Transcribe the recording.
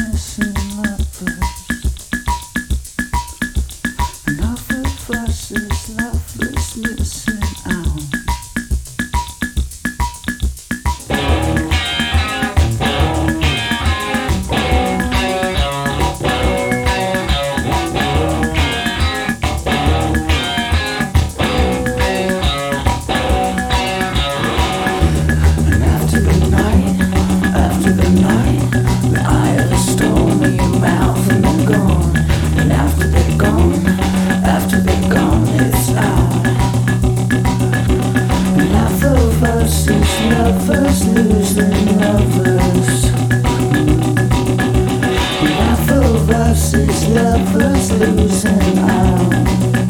missing lovers. Enough of us is loveless missing out. And after the night, the eye of the storm in your mouth and they're gone. And after they're gone, it's out. And half of us is lovers losing lovers. And half of us is lovers losing out.